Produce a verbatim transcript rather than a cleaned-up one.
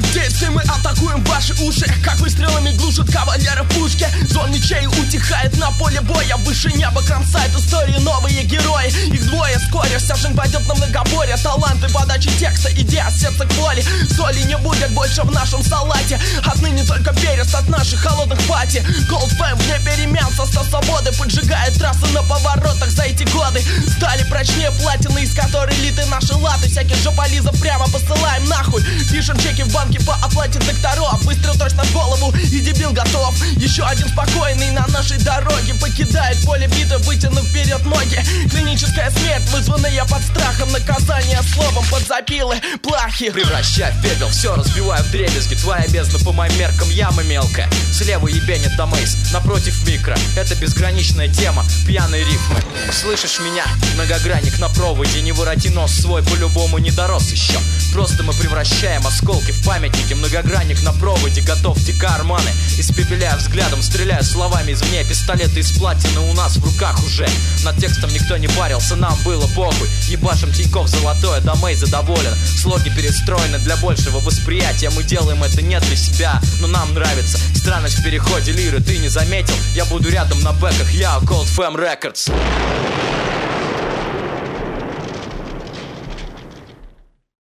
действий мы атакуем ваши уши, как выстрелами глушат кавалеры пушки. Звон мечей утихает на поле боя, выше неба кромсает истории новые герои. Их двое вскоре, вся жизнь пойдет на многоборье. Таланты подачи текста, идея, сердце к воли. Соли не будет больше в нашем салате, отныне только перец от наших холодных пати. Gold эф эм вне перемен, состав свободы поджигает трассы на поворотах за эти годы. Стали прочнее платины, из которой литы наши латы. Всяких жополизов прямо посылаем нахуй. Пишем чеки в банке по оплате докторов. Выстрел точно в голову и дебил готов. Еще один спокойный на нашей дороге покидает поле битвы, вытянув вперед ноги. Клиническая смерть, вызванная под страхом. Наказание словом под запилы плахи. Превращай в пепел, все разбиваю в дребезги. Твоя бездна по моим меркам яма мелкая. Слева ебенит домейс, напротив микро. Это безграничная тема, пьяные рифмы. Слышишь меня? Многогранник на проводе. Не вороти нос свой, по-любому не дорос еще. Просто мы превращаем осколки в памятники. Многогранник на проводе, готовьте карманы. Испепеляя взглядом, стреляя словами извне. Пистолеты из платины у нас в руках уже. Над текстом никто не парился, нам было похуй. Ебашим Тинькофф золотое, домейза доволен. Слоги перестроены для большего восприятия. Мы делаем это не для себя, но нам нравится. Странность в переходе лиры ты не заметил. Я буду рядом на бэках, я Gold эф эм Records.